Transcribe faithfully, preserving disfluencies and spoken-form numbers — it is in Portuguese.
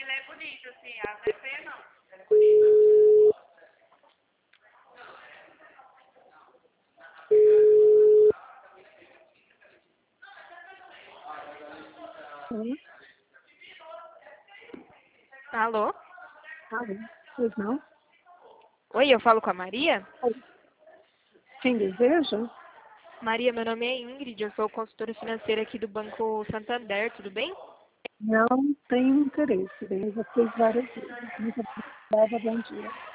ele é bonito, assim, a não é feia não. Ela é bonita. Oi? Alô? Alô? Pois não? Oi, eu falo com a Maria? Oi. Quem deseja? Maria, meu nome é Ingrid, eu sou consultora financeira aqui do Banco Santander, tudo bem? Não tenho interesse. Eu já fiz várias vezes. Muito obrigada, bom dia.